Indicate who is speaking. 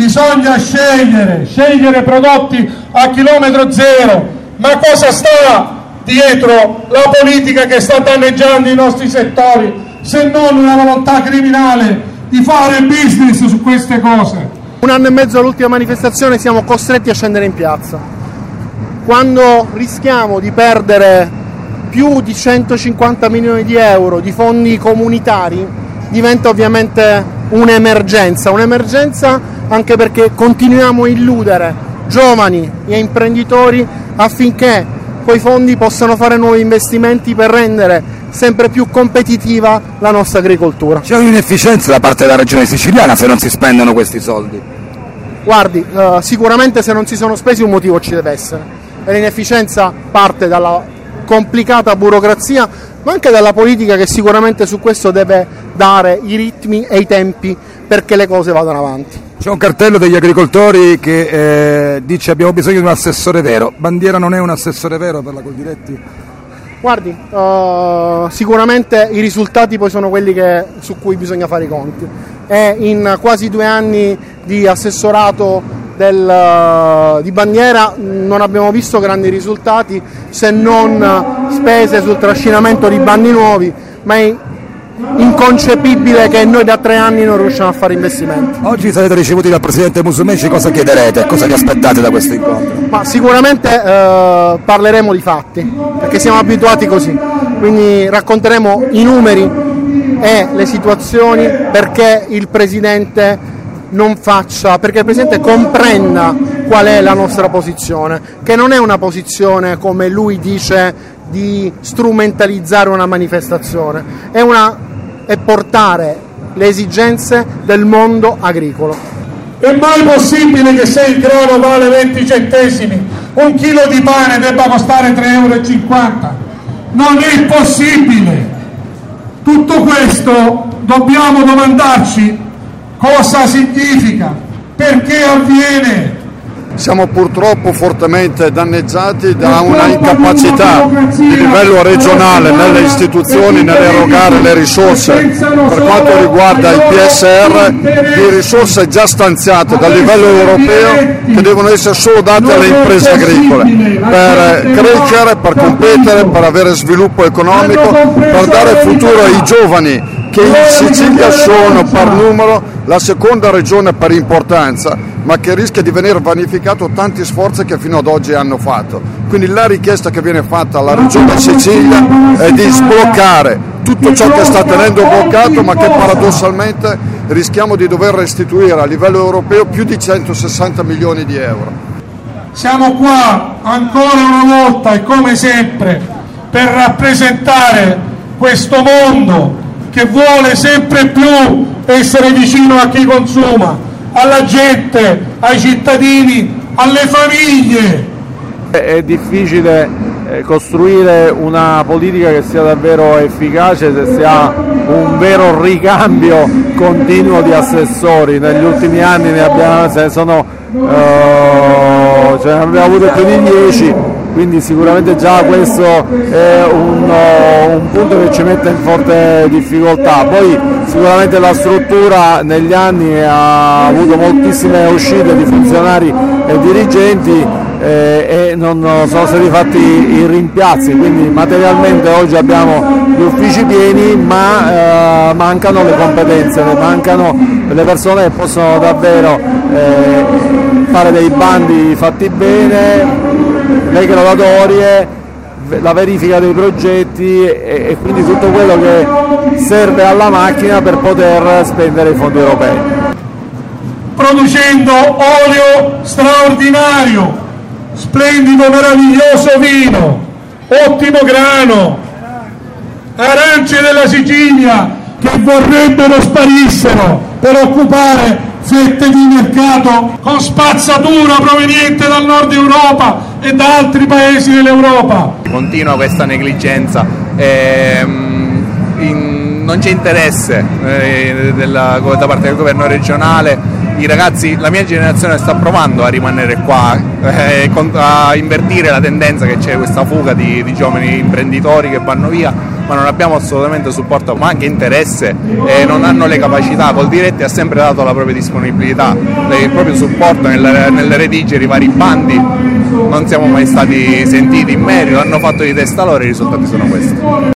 Speaker 1: bisogna scegliere prodotti a chilometro zero. Ma cosa sta dietro la politica che sta danneggiando i nostri settori, se non una volontà criminale di fare business su queste cose?
Speaker 2: 1 anno e mezzo dall'ultima manifestazione siamo costretti a scendere in piazza. Quando rischiamo di perdere più di 150 milioni di euro di fondi comunitari, diventa ovviamente un'emergenza anche perché continuiamo a illudere giovani e imprenditori affinché quei fondi possano fare nuovi investimenti per rendere sempre più competitiva la nostra agricoltura.
Speaker 3: C'è un'inefficienza da parte della regione siciliana se non si spendono questi soldi?
Speaker 2: Guardi, sicuramente se non si sono spesi un motivo ci deve essere, e l'inefficienza parte dalla complicata burocrazia, ma anche dalla politica che sicuramente su questo deve dare i ritmi e i tempi perché le cose vadano avanti.
Speaker 3: C'è un cartello degli agricoltori che dice abbiamo bisogno di un assessore vero. Bandiera non è un assessore vero per la Coldiretti?
Speaker 2: Guardi, sicuramente i risultati poi sono quelli su cui bisogna fare i conti, e in quasi 2 anni di assessorato di Bandiera non abbiamo visto grandi risultati, se non spese sul trascinamento di bandi nuovi, ma è inconcepibile che noi da 3 anni non riusciamo a fare investimenti.
Speaker 3: Oggi sarete ricevuti dal Presidente Musumeci, cosa chiederete? Cosa vi aspettate da questo incontro?
Speaker 2: Ma sicuramente parleremo di fatti, perché siamo abituati così, quindi racconteremo i numeri e le situazioni perché il Presidente perché il Presidente comprenda qual è la nostra posizione, che non è una posizione, come lui dice, di strumentalizzare una manifestazione, è portare le esigenze del mondo agricolo.
Speaker 1: È mai possibile che se il grano vale 20 centesimi, 1 chilo di pane debba costare 3,50 euro? Non è possibile. Tutto questo dobbiamo domandarci cosa significa, perché avviene.
Speaker 4: Siamo purtroppo fortemente danneggiati da una incapacità di livello regionale nelle istituzioni nell'erogare le risorse per quanto riguarda il PSR, di risorse già stanziate dal livello europeo che devono essere solo date alle imprese agricole per crescere, per competere, per avere sviluppo economico, per dare futuro ai giovani che in Sicilia sono per numero la seconda regione per importanza, ma che rischia di venire vanificato tanti sforzi che fino ad oggi hanno fatto. Quindi la richiesta che viene fatta alla regione Sicilia è di sbloccare tutto ciò che sta tenendo bloccato, ma che paradossalmente rischiamo di dover restituire a livello europeo più di 160 milioni di euro.
Speaker 1: Siamo qua ancora una volta e come sempre per rappresentare questo mondo che vuole sempre più essere vicino a chi consuma, alla gente, ai cittadini, alle famiglie.
Speaker 5: È difficile costruire una politica che sia davvero efficace se si ha un vero ricambio continuo di assessori. Negli ultimi anni ne abbiamo avuto più di 10, quindi sicuramente già questo è un punto che ci mette in forte difficoltà. Poi sicuramente la struttura negli anni ha avuto moltissime uscite di funzionari e dirigenti e non sono stati fatti i rimpiazzi, quindi materialmente oggi abbiamo gli uffici pieni, ma mancano le competenze, mancano le persone che possono davvero fare dei bandi fatti bene, le graduatorie, la verifica dei progetti e quindi tutto quello che serve alla macchina per poter spendere i fondi europei.
Speaker 1: Producendo olio straordinario, splendido, meraviglioso vino, ottimo grano, arance della Sicilia che vorrebbero sparissero per occupare fette di mercato con spazzatura proveniente dal nord Europa e da altri paesi dell'Europa.
Speaker 6: Continua questa negligenza, non c'è interesse da parte del governo regionale. I ragazzi, la mia generazione sta provando a rimanere qua, a invertire la tendenza che c'è questa fuga di giovani imprenditori che vanno via, ma non abbiamo assolutamente supporto, ma anche interesse, e non hanno le capacità. Coldiretti ha sempre dato la propria disponibilità, il proprio supporto nel redigere i vari bandi, non siamo mai stati sentiti in merito, hanno fatto di testa loro e i risultati sono questi.